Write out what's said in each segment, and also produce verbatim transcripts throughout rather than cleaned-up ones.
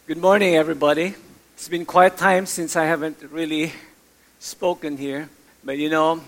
Good morning, everybody. It's been quite time since I haven't really spoken here. But you know,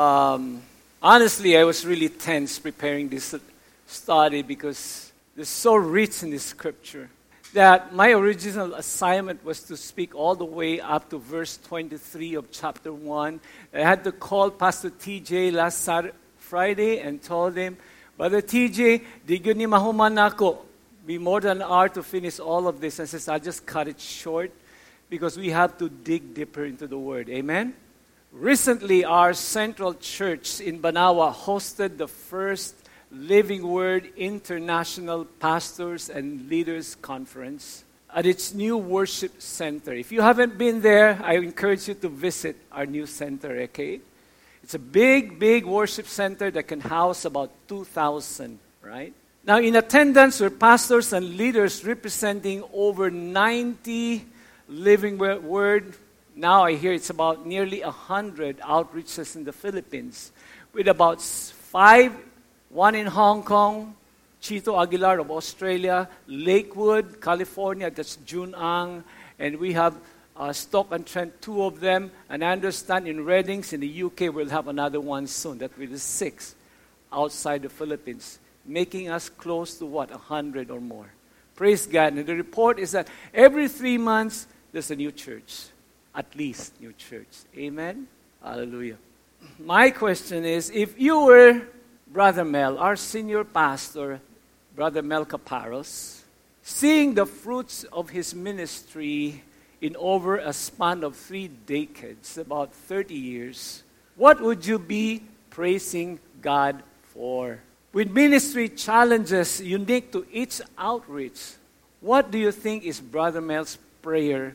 um, honestly, I was really tense preparing this study because it's so rich in the scripture that my original assignment was to speak all the way up to verse twenty-three of chapter one. I had to call Pastor T J last Saturday, Friday and told him, Brother T J, di yun ni mahuman ako. Be more than an hour to finish all of this. And says, I'll just cut it short because we have to dig deeper into the Word. Amen? Recently, our central church in Banawa hosted the first Living Word International Pastors and Leaders Conference at its new worship center. If you haven't been there, I encourage you to visit our new center, okay? It's a big, big worship center that can house about two thousand, right? Now, in attendance were pastors and leaders representing over ninety Living Word. Now I hear it's about nearly one hundred outreaches in the Philippines, with about five, one in Hong Kong, Chito Aguilar of Australia, Lakewood, California, that's Jun Ang, and we have uh, Stock and Trent, two of them, and I understand in Reddings in the U K we'll have another one soon. That will be six outside the Philippines, making us close to what, one hundred or more. Praise God. And the report is that every three months, there's a new church. At least new church. Amen? Hallelujah. My question is, if you were Brother Mel, our senior pastor, Brother Mel Caparos, seeing the fruits of his ministry in over a span of three decades, about thirty years, what would you be praising God for? With ministry challenges unique to each outreach, what do you think is Brother Mel's prayer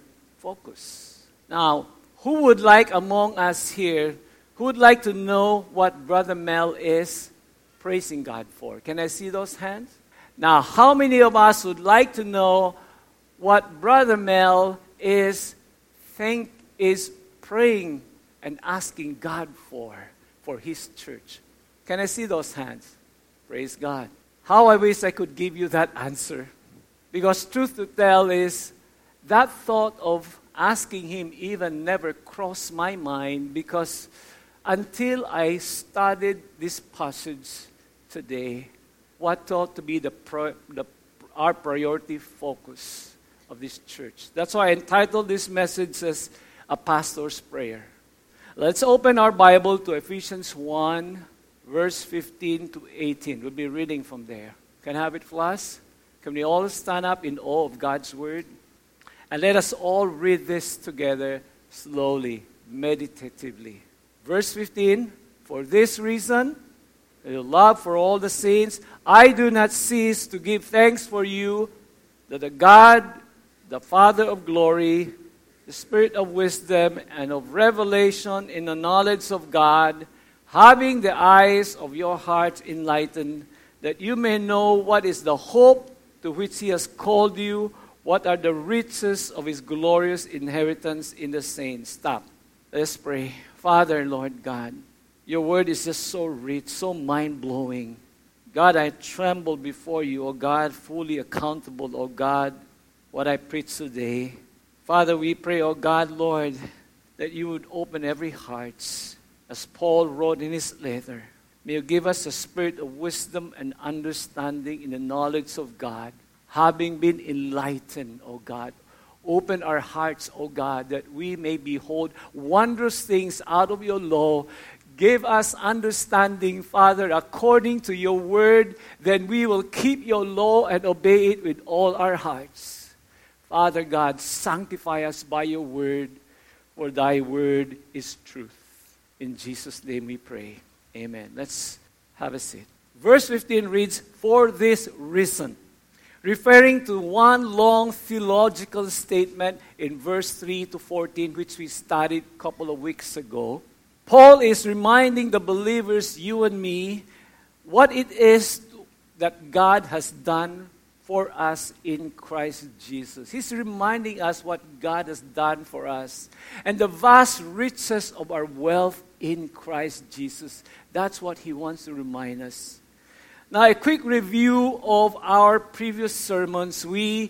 focus? Now, who would like among us here, who would like to know what Brother Mel is praising God for? Can I see those hands? Now, how many of us would like to know what Brother Mel is think is praying and asking God for, for his church? Can I see those hands? Praise God. How I wish I could give you that answer. Because truth to tell is, that thought of asking him even never crossed my mind, because until I studied this passage today, what ought to be the, pro, the our priority focus of this church. That's why I entitled this message as A Pastor's Prayer. Let's open our Bible to Ephesians one, verse fifteen to eighteen. We'll be reading from there. Can I have it, Flash? Can we all stand up in awe of God's Word? And let us all read this together slowly, meditatively. Verse fifteen, for this reason, your love for all the saints, I do not cease to give thanks for you, that the God, the Father of glory, the Spirit of wisdom and of revelation in the knowledge of God, having the eyes of your hearts enlightened, that you may know what is the hope to which He has called you, what are the riches of His glorious inheritance in the saints. Stop. Let's pray. Father, Lord God, your word is just so rich, so mind-blowing. God, I tremble before you, O God, fully accountable, O God, what I preach today. Father, we pray, O God, Lord, that you would open every heart, as Paul wrote in his letter. May you give us a spirit of wisdom and understanding in the knowledge of God, having been enlightened, O God. Open our hearts, O God, that we may behold wondrous things out of your law. Give us understanding, Father, according to your word. Then we will keep your law and obey it with all our hearts. Father God, sanctify us by your word, for thy word is truth. In Jesus' name we pray. Amen. Let's have a seat. Verse fifteen reads, for this reason, referring to one long theological statement in verse three to fourteen, which we studied a couple of weeks ago. Paul is reminding the believers, you and me, what it is that God has done for us in Christ Jesus. He's reminding us what God has done for us and the vast riches of our wealth in Christ Jesus. That's what he wants to remind us. Now, a quick review of our previous sermons. We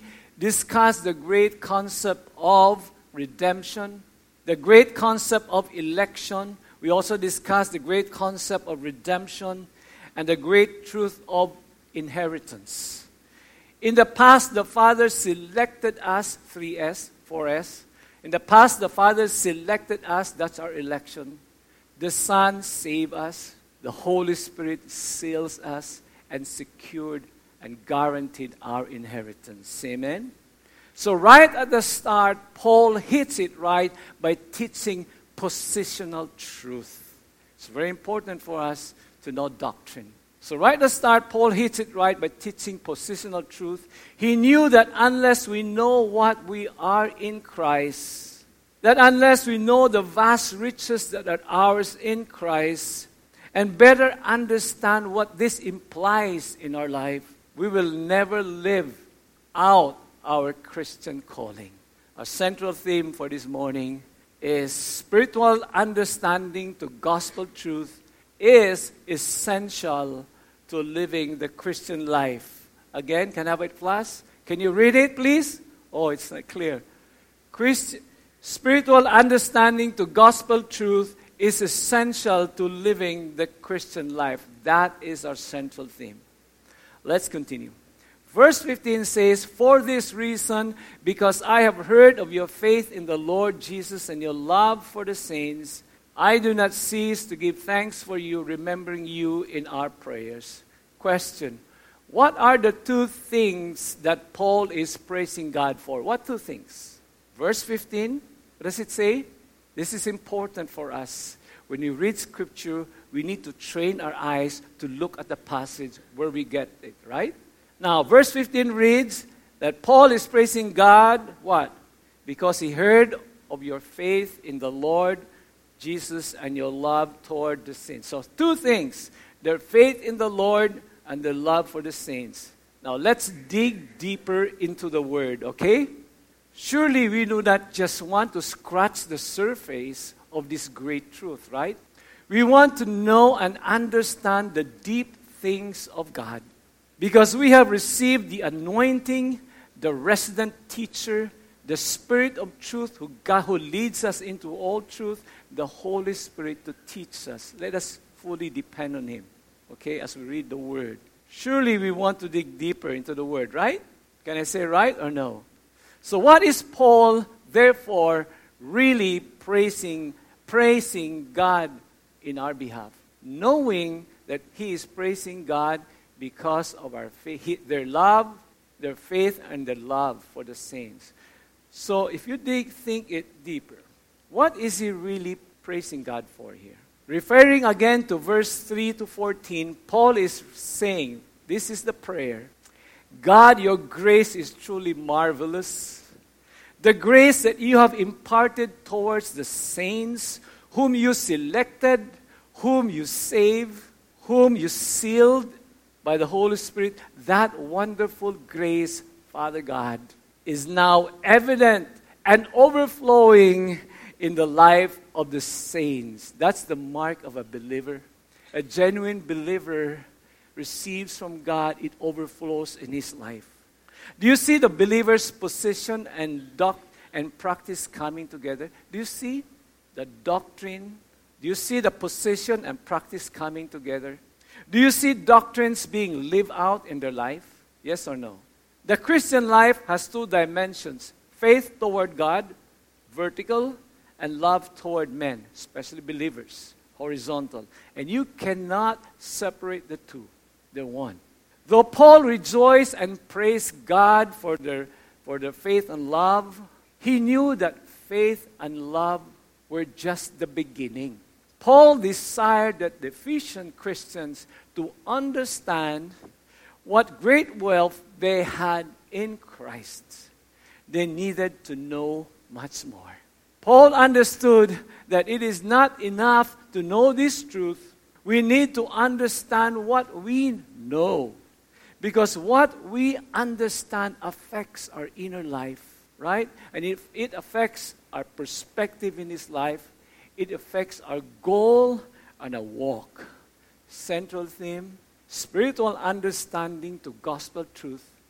discussed the great concept of redemption, the great concept of election. We also discussed the great concept of redemption and the great truth of inheritance. In the past, the Father selected us, three S, four S. In the past, the Father selected us, that's our election. The Son saved us. The Holy Spirit seals us and secured and guaranteed our inheritance. Amen? So right at the start, Paul hits it right by teaching positional truth. It's very important for us to know doctrine. So right at the start, Paul hits it right by teaching positional truth. He knew that unless we know what we are in Christ, that unless we know the vast riches that are ours in Christ, and better understand what this implies in our life, we will never live out our Christian calling. Our central theme for this morning is spiritual understanding to gospel truth is essential to living the Christian life. Again, can I have it flash? Can you read it, please? Oh, it's not clear. Christ, spiritual understanding to gospel truth is essential to living the Christian life. That is our central theme. Let's continue. Verse fifteen says, "For this reason, because I have heard of your faith in the Lord Jesus and your love for the saints, I do not cease to give thanks for you, remembering you in our prayers." Question: what are the two things that Paul is praising God for? What two things? Verse fifteen, what does it say? This is important for us. When we read Scripture, we need to train our eyes to look at the passage where we get it, right? Now, verse fifteen reads that Paul is praising God, what? Because he heard of your faith in the Lord Jesus and your love toward the saints. So, two things: their faith in the Lord and their love for the saints. Now, let's dig deeper into the Word, okay? Surely we do not just want to scratch the surface of this great truth, right? We want to know and understand the deep things of God because we have received the anointing, the resident teacher, the Spirit of truth who, God, who leads us into all truth, the Holy Spirit to teach us. Let us fully depend on Him, okay, as we read the Word. Surely we want to dig deeper into the Word, right? Can I say right or no? So what is Paul, therefore, really praising, praising God in our behalf? Knowing that he is praising God because of our faith, their love, their faith, and their love for the saints. So if you dig, think it deeper. What is he really praising God for here? Referring again to verse three to fourteen, Paul is saying, this is the prayer: God, your grace is truly marvelous. The grace that you have imparted towards the saints, whom you selected, whom you saved, whom you sealed by the Holy Spirit, that wonderful grace, Father God, is now evident and overflowing in the life of the saints. That's the mark of a believer. A genuine believer receives from God, it overflows in his life. Do you see the believer's position and doc and practice coming together? Do you see the doctrine? Do you see the position and practice coming together? Do you see doctrines being lived out in their life? Yes or no? The Christian life has two dimensions: faith toward God, vertical, and love toward men, especially believers, horizontal. And you cannot separate the two. They're one. Though Paul rejoiced and praised God for their, for their faith and love, he knew that faith and love were just the beginning. Paul desired that the Ephesian Christians to understand what great wealth they had in Christ. They needed to know much more. Paul understood that it is not enough to know this truth. We need to understand what we know. Because what we understand affects our inner life, right? And if it affects our perspective in this life, it affects our goal and our walk. Central theme: spiritual understanding to gospel truth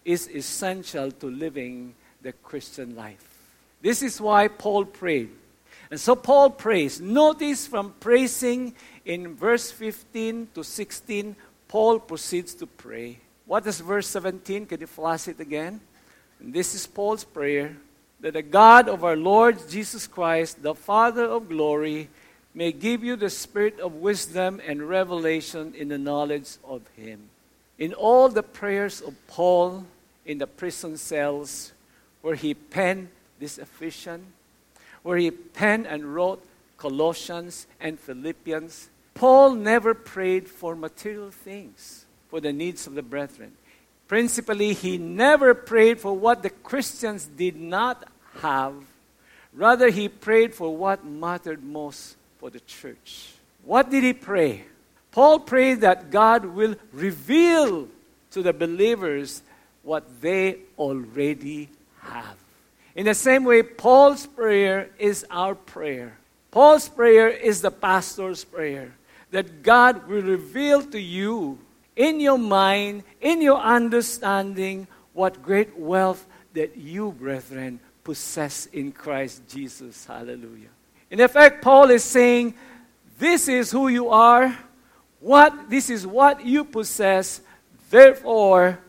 is essential to living the Christian life. This is why Paul prayed. And so Paul prays. Notice from praising in verse fifteen to sixteen, Paul proceeds to pray. What is verse seventeen? Can you flash it again? And this is Paul's prayer, that the God of our Lord Jesus Christ, the Father of glory, may give you the spirit of wisdom and revelation in the knowledge of Him. In all the prayers of Paul in the prison cells, where he penned this Ephesians, where he penned and wrote Colossians and Philippians, Paul never prayed for material things, for the needs of the brethren. Principally, he never prayed for what the Christians did not have. Rather, he prayed for what mattered most for the church. What did he pray? Paul prayed that God will reveal to the believers what they already have. In the same way, Paul's prayer is our prayer. Paul's prayer is the pastor's prayer, that God will reveal to you in your mind, in your understanding, what great wealth that you, brethren, possess in Christ Jesus. Hallelujah. In effect, Paul is saying, this is who you are, what this is what you possess, therefore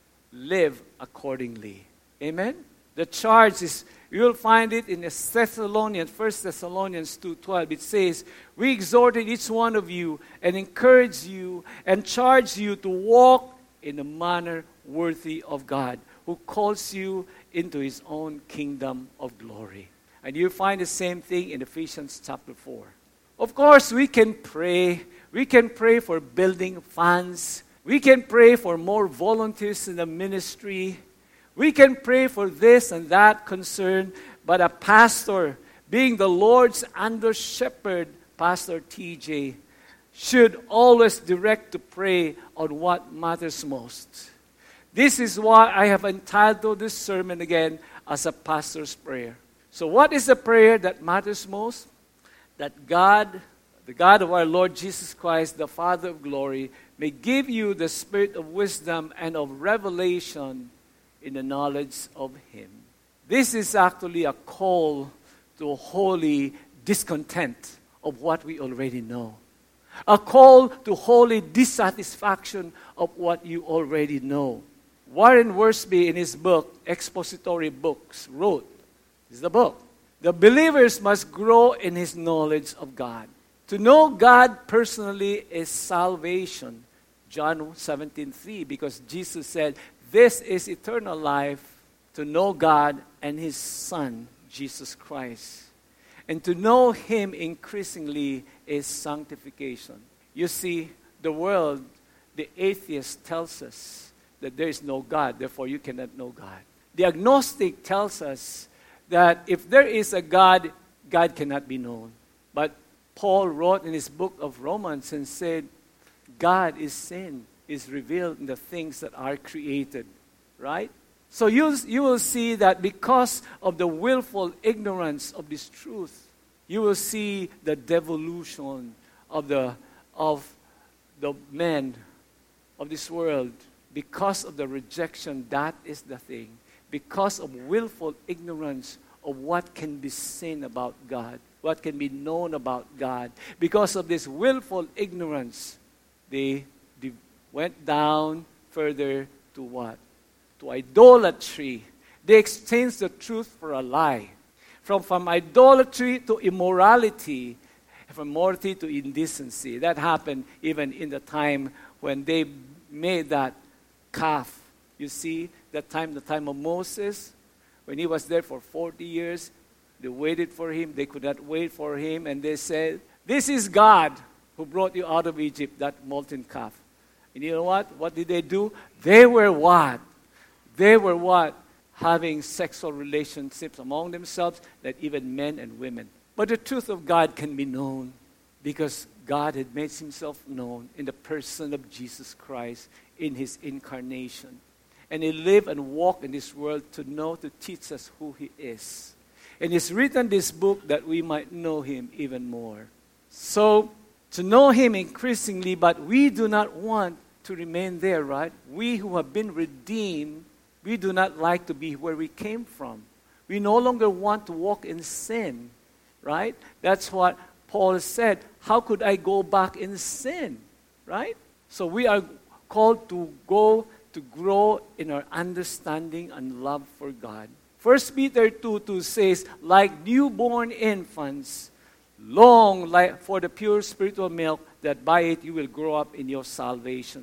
live accordingly. Amen? The charge is, you'll find it in Thessalonians, First Thessalonians two twelve. It says, we exhorted each one of you and encourage you and charge you to walk in a manner worthy of God, who calls you into His own kingdom of glory. And you find the same thing in Ephesians chapter four. Of course, we can pray. We can pray for building funds. We can pray for more volunteers in the ministry. We can pray for this and that concern, but a pastor, being the Lord's under shepherd, Pastor T J, should always direct to pray on what matters most. This is why I have entitled this sermon again as a pastor's prayer. So what is the prayer that matters most? That God, the God of our Lord Jesus Christ, the Father of glory, may give you the spirit of wisdom and of revelation in the knowledge of Him. This is actually a call to holy discontent of what we already know. A call to holy dissatisfaction of what you already know. Warren Wiersbe, in his book, Expository Books, wrote, this is the book, the believers must grow in his knowledge of God. To know God personally is salvation. John seventeen three, because Jesus said, this is eternal life, to know God and His Son, Jesus Christ. And to know Him increasingly is sanctification. You see, the world, the atheist tells us that there is no God, therefore you cannot know God. The agnostic tells us that if there is a God, God cannot be known. But Paul wrote in his book of Romans and said, God is sin, is revealed in the things that are created. Right? So you you will see that because of the willful ignorance of this truth, you will see the devolution of the of the men of this world. Because of the rejection, that is the thing. Because of willful ignorance of what can be seen about God, what can be known about God. Because of this willful ignorance, they, they went down further to what? To idolatry. They exchanged the truth for a lie. From, from idolatry to immorality, from morality to indecency. That happened even in the time when they made that calf. You see, that time, the time of Moses, when he was there for forty years, they waited for him. They could not wait for him. And they said, this is God who brought you out of Egypt, that molten calf. And you know what? What did they do? They were what? They were what? Having sexual relationships among themselves, that even men and women. But the truth of God can be known because God had made Himself known in the person of Jesus Christ in His incarnation. And He lived and walked in this world to know, to teach us who He is. And He's written this book that we might know Him even more. So, to know Him increasingly, but we do not want to remain there, right? We who have been redeemed We do not like to be where we came from. We no longer want to walk in sin, right? That's what Paul said. How could I go back in sin, right? So we are called to go to grow in our understanding and love for God. First Peter two two says, like newborn infants, long like for the pure spiritual milk, that by it you will grow up in your salvation.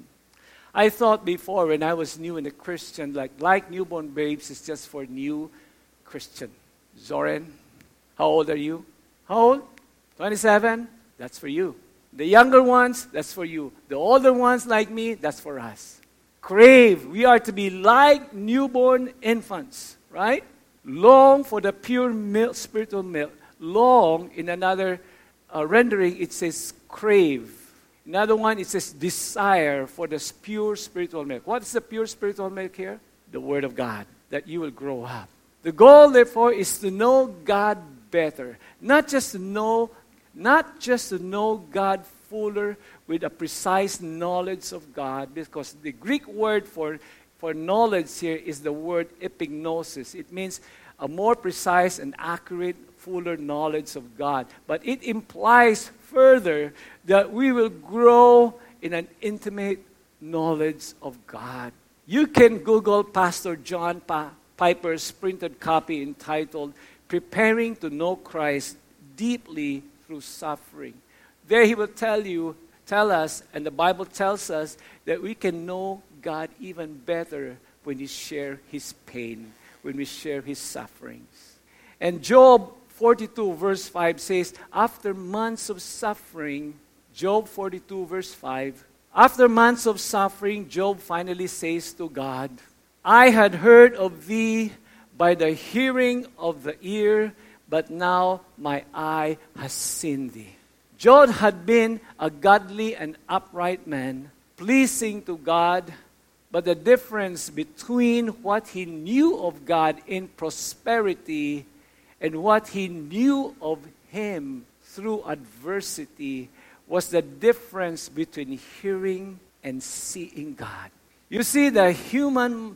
I thought before when I was new in the Christian, like like newborn babes is just for new Christian. Zoran, how old are you? How old? twenty-seven? That's for you. The younger ones, that's for you. The older ones like me, that's for us. Crave. We are to be like newborn infants, right? Long for the pure milk, spiritual milk. Long, in another uh, rendering, it says crave. Another one, it says desire for the pure spiritual milk. What is the pure spiritual milk here? The Word of God, that you will grow up. The goal, therefore, is to know God better. Not just to know, not just to know God fuller with a precise knowledge of God, because the Greek word for, for knowledge here is the word epignosis. It means a more precise and accurate, fuller knowledge of God. But it implies further that we will grow in an intimate knowledge of God. You can Google Pastor John pa- Piper's printed copy entitled, Preparing to Know Christ Deeply Through Suffering. There he will tell you, tell us, and the Bible tells us, that we can know God even better when we share His pain, when we share His sufferings. And Job forty-two verse five says, after months of suffering, Job forty-two verse five, after months of suffering, Job finally says to God, I had heard of thee by the hearing of the ear, but now my eye has seen thee. Job had been a godly and upright man, pleasing to God, but the difference between what he knew of God in prosperity and what he knew of Him through adversity was the difference between hearing and seeing God. You see, the human,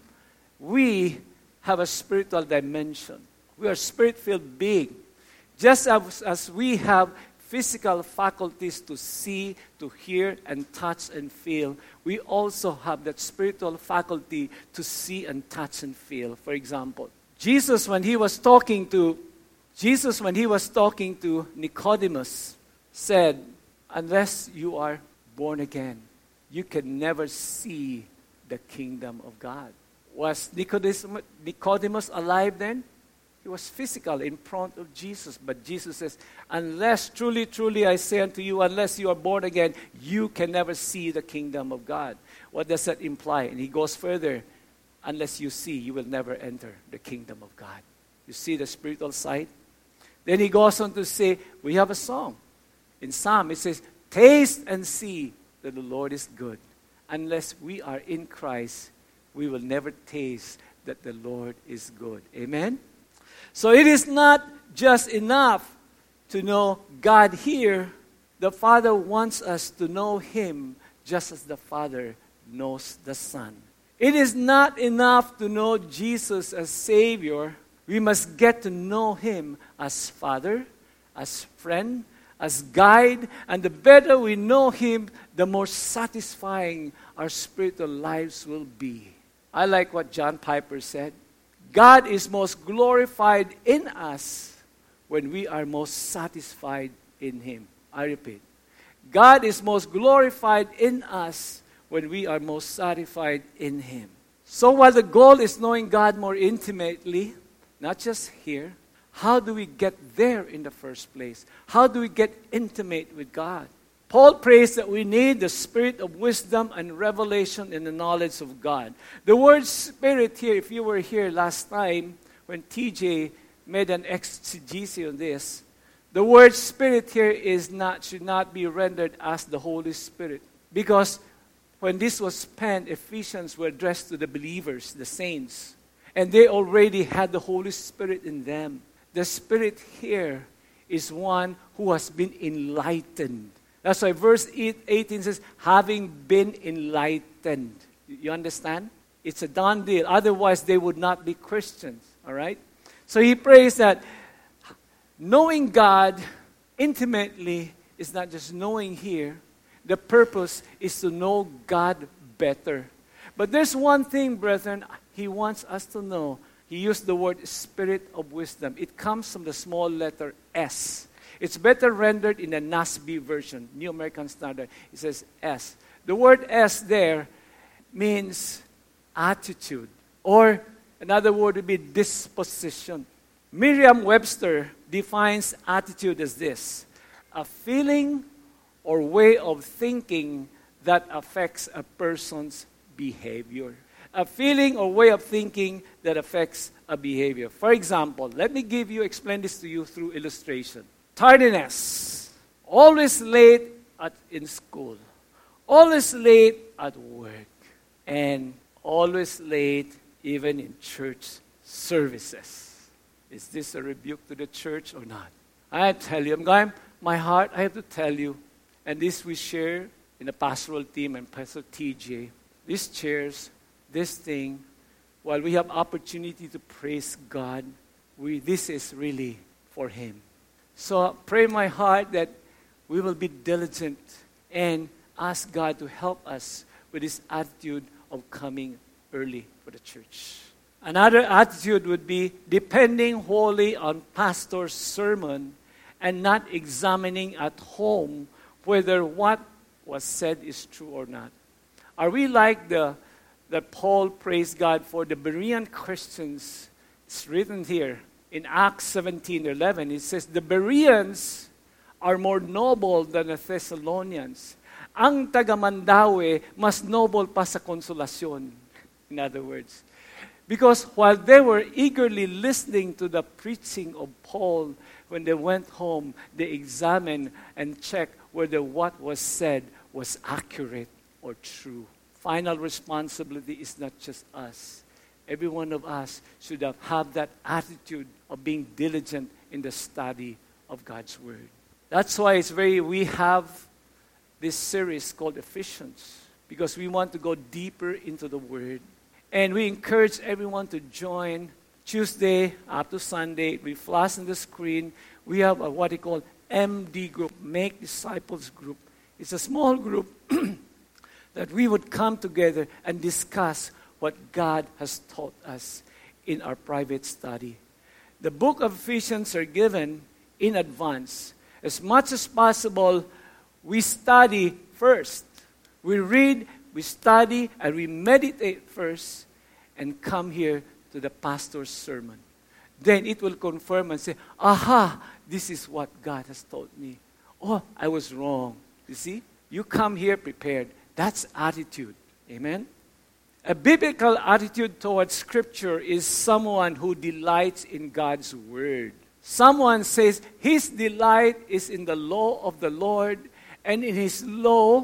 we have a spiritual dimension. We are spirit-filled beings. Just as, as we have physical faculties to see, to hear, and touch and feel, we also have that spiritual faculty to see and touch and feel. For example, Jesus, when he was talking to Jesus, when he was talking to Nicodemus, said, unless you are born again, you can never see the kingdom of God. Was Nicodemus, Nicodemus alive then? He was physical in front of Jesus. But Jesus says, unless, truly, truly I say unto you, unless you are born again, you can never see the kingdom of God. What does that imply? And he goes further, unless you see, you will never enter the kingdom of God. You see the spiritual side? Then he goes on to say, we have a song. In Psalm, it says, taste and see that the Lord is good. Unless we are in Christ, we will never taste that the Lord is good. Amen? So it is not just enough to know God here. The Father wants us to know Him just as the Father knows the Son. It is not enough to know Jesus as Savior. We must get to know Him as Father, as friend, as guide. And the better we know Him, the more satisfying our spiritual lives will be. I like what John Piper said. God is most glorified in us when we are most satisfied in Him. I repeat. God is most glorified in us when we are most satisfied in Him. So while the goal is knowing God more intimately, not just here, how do we get there in the first place? How do we get intimate with God? Paul prays that we need the spirit of wisdom and revelation in the knowledge of God. The word spirit here, if you were here last time when T J made an exegesis on this, the word spirit here is not should not be rendered as the Holy Spirit. Because when this was penned, Ephesians were addressed to the believers, the saints. And they already had the Holy Spirit in them. The Spirit here is one who has been enlightened. That's why verse eighteen says, having been enlightened. You understand? It's a done deal. Otherwise, they would not be Christians. All right? So he prays that knowing God intimately is not just knowing here. The purpose is to know God better. But there's one thing, brethren, he wants us to know. He used the word spirit of wisdom. It comes from the small letter S. It's better rendered in the N A S B version, New American Standard. It says S. The word S there means attitude, or another word would be disposition. Merriam-Webster defines attitude as this: a feeling or way of thinking that affects a person's behavior. A feeling or way of thinking that affects a behavior. For example, let me give you, explain this to you through illustration. Tardiness, always late at, in school, always late at work, and always late even in church services. Is this a rebuke to the church or not? I tell you, I'm going, my heart, I have to tell you, and this we share in the pastoral team and Pastor T J, these chairs, this thing, while we have opportunity to praise God, we this is really for Him. So pray in my heart that we will be diligent and ask God to help us with this attitude of coming early for the church. Another attitude would be depending wholly on pastor's sermon and not examining at home whether what was said is true or not. Are we like the that Paul praised God for the Berean Christians? It's written here in Acts seventeen eleven. It says, the Bereans are more noble than the Thessalonians. Ang taga-Mandaue, mas noble pa sa konsolasyon. In other words, because while they were eagerly listening to the preaching of Paul, when they went home, they examined and checked whether what was said was accurate or true. Final responsibility is not just us. Every one of us should have, have that attitude of being diligent in the study of God's Word. That's why it's very, we have this series called Ephesians, because we want to go deeper into the Word. And we encourage everyone to join Tuesday up to Sunday. We flash on the screen. We have a, what they call M D group, Make Disciples group. It's a small group that we would come together and discuss what God has taught us in our private study. The book of Ephesians are given in advance. As much as possible, we study first. We read, we study, and we meditate first and come here to the pastor's sermon. Then it will confirm and say, aha, this is what God has taught me. Oh, I was wrong. You see? You come here prepared. That's attitude. Amen? A biblical attitude towards Scripture is someone who delights in God's Word. Someone says his delight is in the law of the Lord, and in His law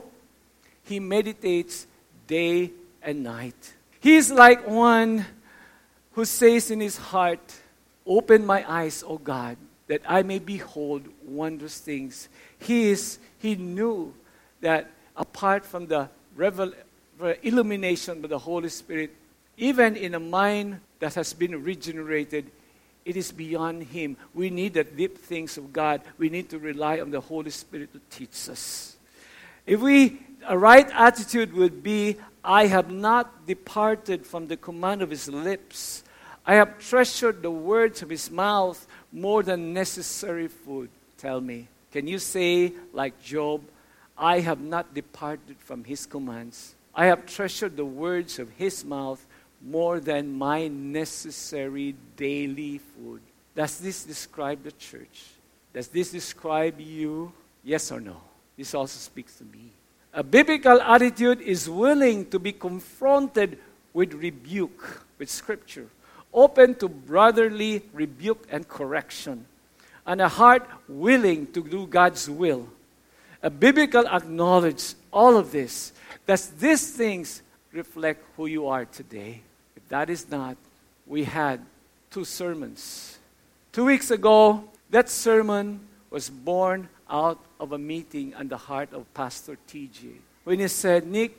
he meditates day and night. He is like one who says in his heart, open my eyes, O God, that I may behold wondrous things. He is, he knew that apart from the revel, illumination by the Holy Spirit, even in a mind that has been regenerated, it is beyond him. We need the deep things of God. We need to rely on the Holy Spirit to teach us. If we, a right attitude would be, I have not departed from the command of His lips. I have treasured the words of His mouth more than necessary food. Tell me, can you say like Job, I have not departed from His commands. I have treasured the words of His mouth more than my necessary daily food. Does this describe the church? Does this describe you? Yes or no? This also speaks to me. A biblical attitude is willing to be confronted with rebuke, with Scripture, open to brotherly rebuke and correction, and a heart willing to do God's will. A biblical acknowledge all of this. Does these things reflect who you are today? If that is not, we had two sermons. Two weeks ago, that sermon was born out of a meeting on the heart of Pastor T J. When he said, Nick,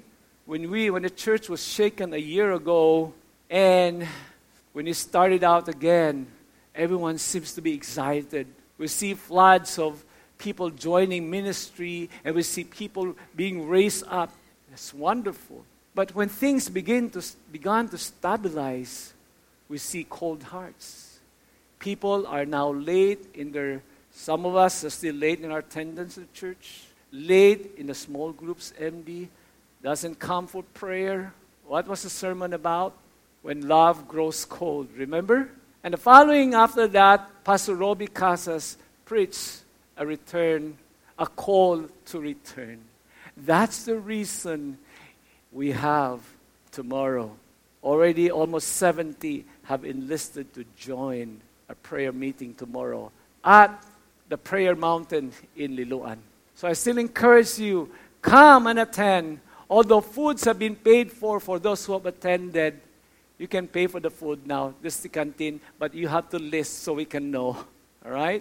when we, when the church was shaken a year ago, and when it started out again, everyone seems to be excited. We see floods of people joining ministry, and we see people being raised up. It's wonderful. But when things begin to began to stabilize, we see cold hearts. People are now late in their, some of us are still late in our attendance at church, late in the small groups, M D, doesn't come for prayer. What was the sermon about? When love grows cold, remember? And the following after that, Pastor Robbie Casas preached a return, a call to return. That's the reason we have tomorrow. Already almost seventy have enlisted to join a prayer meeting tomorrow at the Prayer Mountain in Liloan. So I still encourage you, come and attend. Although foods have been paid for for those who have attended, you can pay for the food now. This is the canteen, but you have to list so we can know. All right?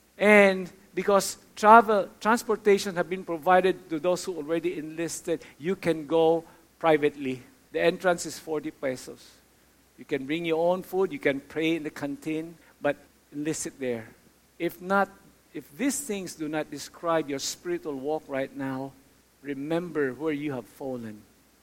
And because travel, transportation have been provided to those who already enlisted, you can go privately. The entrance is forty pesos. You can bring your own food, you can pray in the canteen, but enlist it there. If not, if these things do not describe your spiritual walk right now, remember where you have fallen.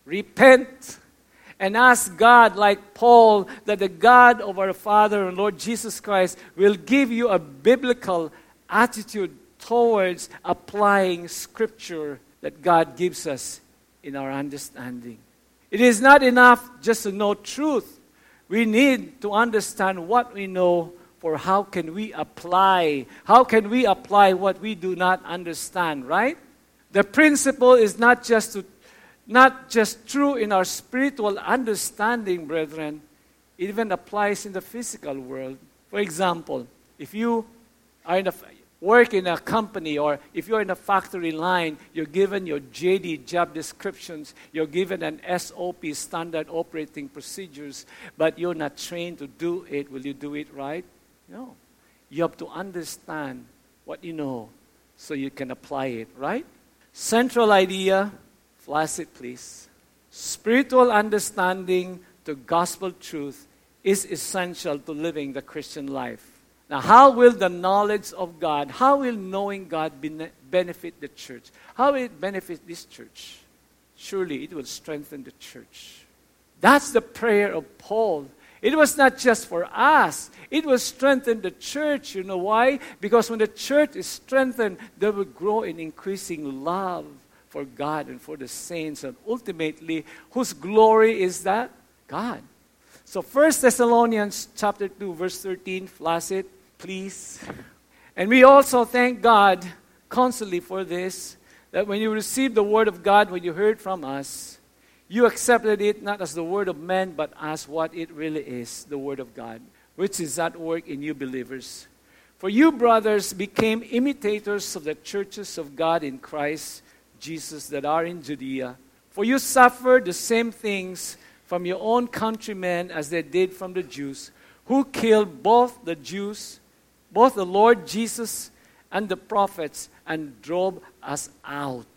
Repent and ask God, like Paul, that the God of our Father and Lord Jesus Christ will give you a biblical attitude towards applying Scripture that God gives us in our understanding. It is not enough just to know truth. We need to understand what we know, for how can we apply? How can we apply what we do not understand, right? The principle is not just to, not just true in our spiritual understanding, brethren. It even applies in the physical world. For example, if you are in a work in a company, or if you're in a factory line, you're given your J D, job descriptions, you're given an S O P, standard operating procedures, but you're not trained to do it. Will you do it right? No. You have to understand what you know so you can apply it, right? Central idea, flash it please. Spiritual understanding to gospel truth is essential to living the Christian life. Now, how will the knowledge of God, how will knowing God benefit the church? How will it benefit this church? Surely it will strengthen the church. That's the prayer of Paul. It was not just for us. It will strengthen the church. You know why? Because when the church is strengthened, they will grow in increasing love for God and for the saints. And ultimately, whose glory is that? God. So First Thessalonians chapter two, verse thirteen, flash it, please. And we also thank God constantly for this, that when you received the word of God, when you heard from us, you accepted it not as the word of men, but as what it really is, the word of God, which is at work in you believers. For you, brothers, became imitators of the churches of God in Christ Jesus that are in Judea. For you suffered the same things from your own countrymen as they did from the Jews, who killed both the Jews, both the Lord Jesus and the prophets, and drove us out.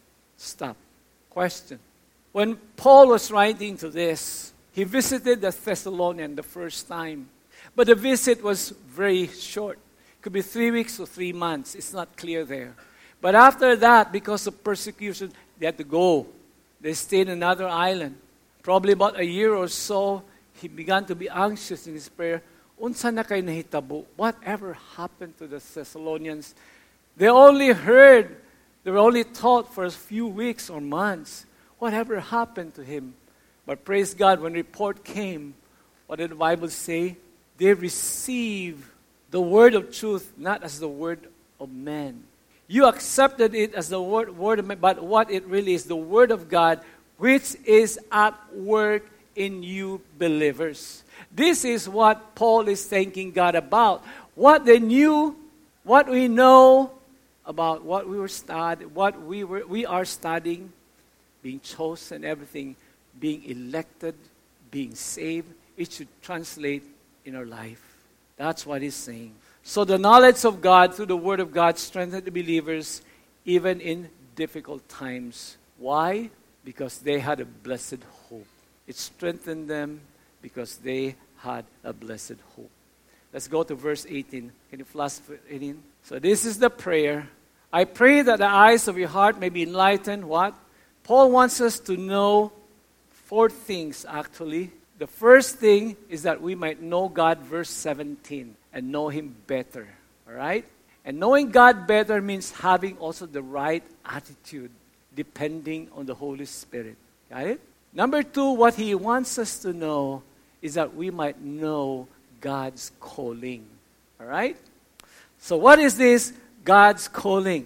Stop. Question. When Paul was writing to this, he visited the Thessalonians the first time. But the visit was very short. It could be three weeks or three months. It's not clear there. But after that, because of persecution, they had to go. They stayed in another island. Probably about a year or so, he began to be anxious in his prayer. Unsa na kay nahitabo? Whatever happened to the Thessalonians? They only heard, they were only taught for a few weeks or months. Whatever happened to him? But praise God, when report came, what did the Bible say? They received the word of truth, not as the word of man. You accepted it as the word, word of man, but what it really is, the word of God, which is at work in you believers. This is what Paul is thanking God about. What they knew, what we know about what we were studying, what we were we are studying, being chosen, everything, being elected, being saved, it should translate in our life. That's what he's saying. So the knowledge of God through the Word of God strengthens the believers even in difficult times. Why? because they had a blessed hope. It strengthened them because they had a blessed hope. Let's go to verse eighteen. Can you flash it in? So this is the prayer. I pray that the eyes of your heart may be enlightened. What? Paul wants us to know four things, actually. The first thing is that we might know God, verse seventeen, and know Him better. All right? And knowing God better means having also the right attitude, depending on the Holy Spirit. Got it? Number two, what He wants us to know is that we might know God's calling. All right? So what is this God's calling?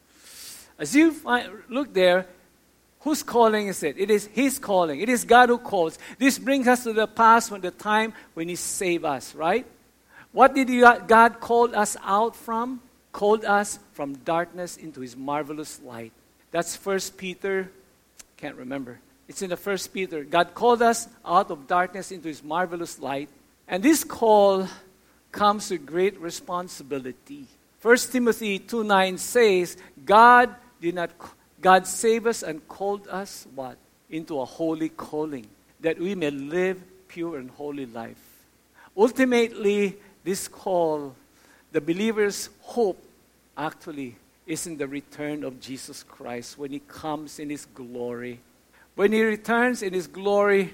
As you find, look there, whose calling is it? It is His calling. It is God who calls. This brings us to the past, when the time when He saved us, right? What did God call us out from? Called us from darkness into His marvelous light. That's First Peter, can't remember. It's in the First Peter. God called us out of darkness into His marvelous light. And this call comes with great responsibility. First Timothy two nine says, God did not God saved us and called us what? Into a holy calling, that we may live pure and holy life. Ultimately, this call, the believer's hope, actually, is in the return of Jesus Christ when He comes in His glory. When He returns in His glory,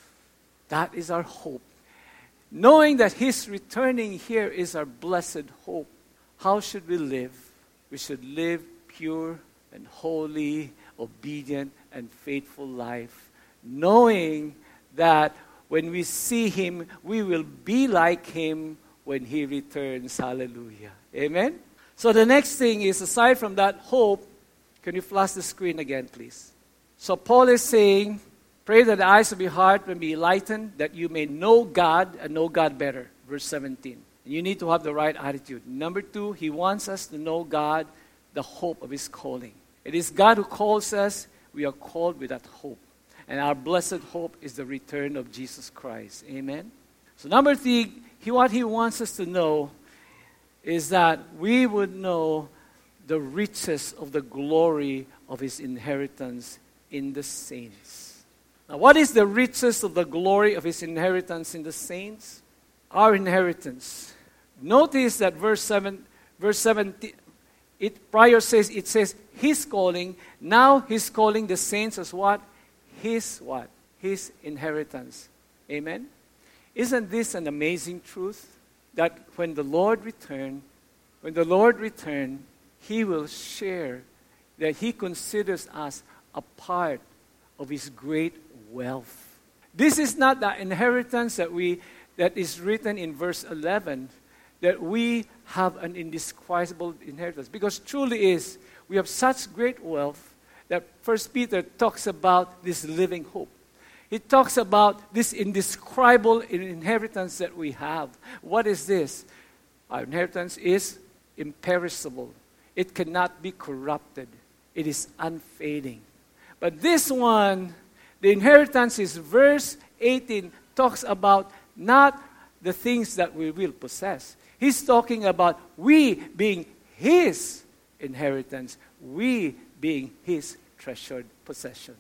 that is our hope. Knowing that His returning here is our blessed hope, how should we live? We should live pure and holy, obedient, and faithful life, knowing that when we see Him, we will be like Him when He returns. Hallelujah. Amen? So the next thing is, aside from that hope, can you flash the screen again, please? So Paul is saying, pray that the eyes of your heart may be enlightened, that you may know God and know God better. Verse seventeen. You need to have the right attitude. Number two, He wants us to know God, the hope of His calling. It is God who calls us. We are called with that hope. And our blessed hope is the return of Jesus Christ. Amen? So number three, he, what He wants us to know is that we would know the riches of the glory of His inheritance in the saints. Now, what is the riches of the glory of His inheritance in the saints? Our inheritance. Notice that verse seven, verse seventeen, it prior says, it says His calling. Now He's calling the saints as what? His what? His inheritance. Amen? Isn't this an amazing truth? That when the Lord return, when the Lord return, He will share that He considers us a part of His great wealth. This is not the inheritance that we that is written in verse eleven, that we have an indescribable inheritance. Because truly is, we have such great wealth that First Peter talks about this living hope. He talks about this indescribable inheritance that we have. What is this? Our inheritance is imperishable. It cannot be corrupted. It is unfading. But this one, the inheritance is verse eighteen, talks about not the things that we will possess. He's talking about we being His inheritance, we being His treasured possession.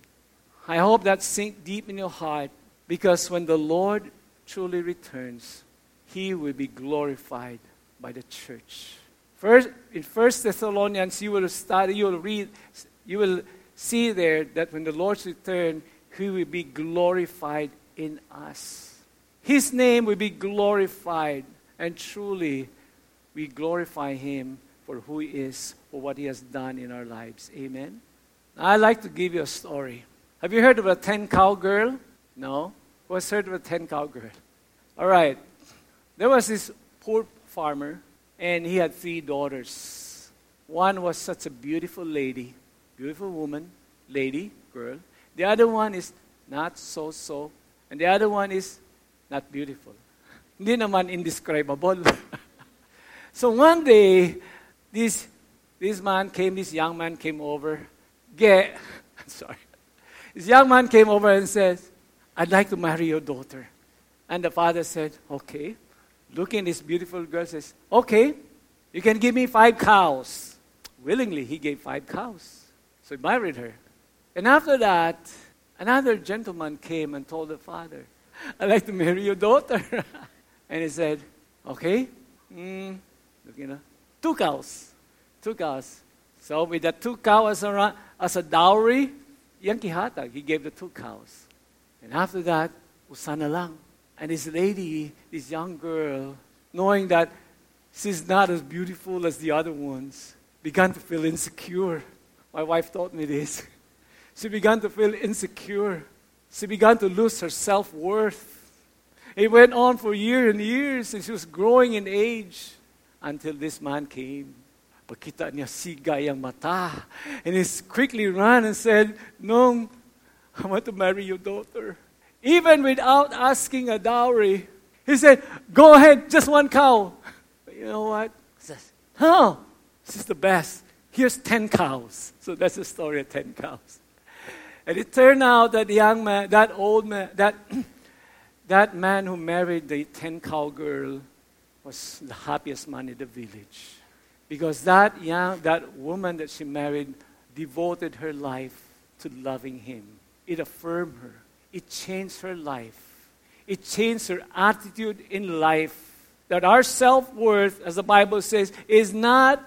I hope that sinks deep in your heart, because when the Lord truly returns, He will be glorified by the church. First, in First Thessalonians, you will study, you will read, you will see there that when the Lord's return, He will be glorified in us. His name will be glorified, and truly we glorify Him for who He is, for what He has done in our lives. Amen? I'd like to give you a story. Have you heard of a ten-cow girl? No? Who has heard of a ten-cow girl? All right. There was this poor farmer, and he had three daughters. One was such a beautiful lady, beautiful woman, lady, girl. The other one is not so-so, and the other one is not beautiful. Hindi naman indescribable. So one day, this this man came, this young man came over. Get, sorry. This young man came over and says, I'd like to marry your daughter. And the father said, okay. Looking at this beautiful girl, says, okay, you can give me five cows. Willingly, he gave five cows. So he married her. And after that, another gentleman came and told the father, I'd like to marry your daughter. And he said, okay, mm, you know, two cows, two cows. So with the two cows as a, as a dowry, yang kihatag, he gave the two cows. And after that, usana lang. And this lady, this young girl, knowing that she's not as beautiful as the other ones, began to feel insecure. My wife taught me this. She began to feel insecure. She began to lose her self-worth. It went on for years and years, and she was growing in age until this man came. Pagkita niya sigay ang mata. And he quickly ran and said, Nong, I want to marry your daughter. Even without asking a dowry, he said, go ahead, just one cow. But you know what? He says, oh, this is the best. Here's ten cows. So that's the story of ten cows. And it turned out that the young man, that old man, that, that man who married the ten cow girl was the happiest man in the village. Because that young, that woman that she married devoted her life to loving him. It affirmed her. It changed her life. It changed her attitude in life. That our self-worth, as the Bible says, is not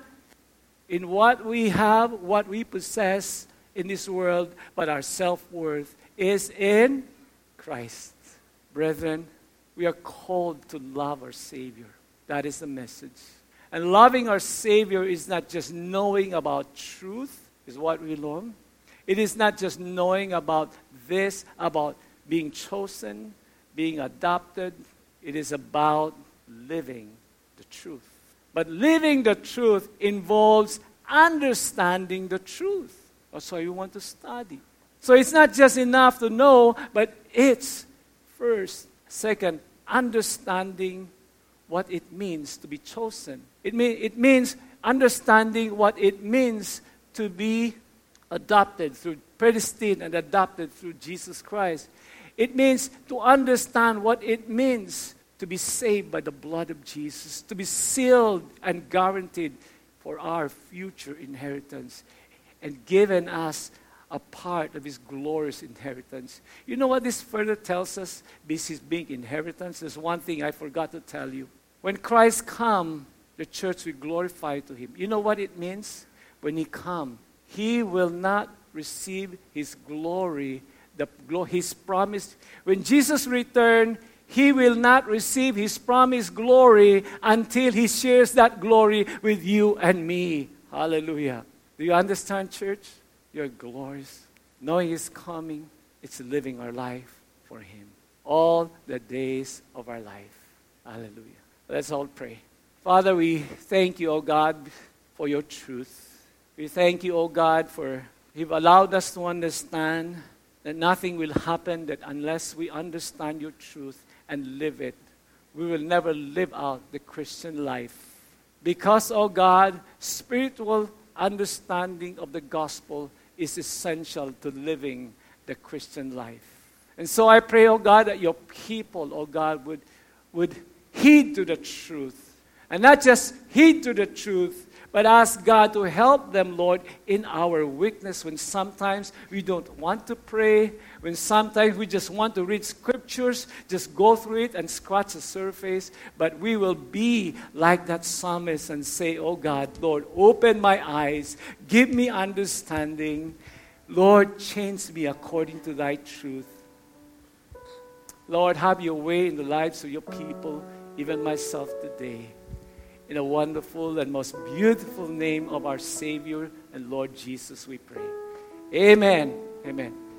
in what we have, what we possess in this world, but our self-worth is in Christ. Brethren, we are called to love our Savior. That is the message. And loving our Savior is not just knowing about truth, is what we learn. It is not just knowing about this, about being chosen, being adopted. It is about living the truth. But living the truth involves understanding the truth. That's why we want to study. So it's not just enough to know, but it's first, second, understanding what it means to be chosen. It, mean, it means understanding what it means to be adopted through, predestined and adopted through Jesus Christ. It means to understand what it means to be saved by the blood of Jesus, to be sealed and guaranteed for our future inheritance, and given us a part of His glorious inheritance. You know what this further tells us? This is big inheritance. There's one thing I forgot to tell you. When Christ comes, the church will glorify to Him. You know what it means? When He comes, He will not receive His glory, the His promise. When Jesus returns, He will not receive His promised glory until He shares that glory with you and me. Hallelujah. Do you understand, church? You're glorious. Knowing He's coming, it's living our life for Him. All the days of our life. Hallelujah. Let's all pray. Father, we thank You, O God, for Your truth. We thank You, O God, for You've allowed us to understand that nothing will happen that unless we understand Your truth and live it, we will never live out the Christian life. Because, O God, spiritual understanding of the gospel is essential to living the Christian life. And so I pray, O God, that Your people, O God, would, would heed to the truth. And not just heed to the truth, but ask God to help them, Lord, in our weakness when sometimes we don't want to pray, when sometimes we just want to read scriptures, just go through it and scratch the surface. But we will be like that psalmist and say, oh God, Lord, open my eyes, give me understanding. Lord, change me according to Thy truth. Lord, have Your way in the lives of Your people, even myself today. In a wonderful and most beautiful name of our Savior and Lord Jesus, we pray. Amen. Amen.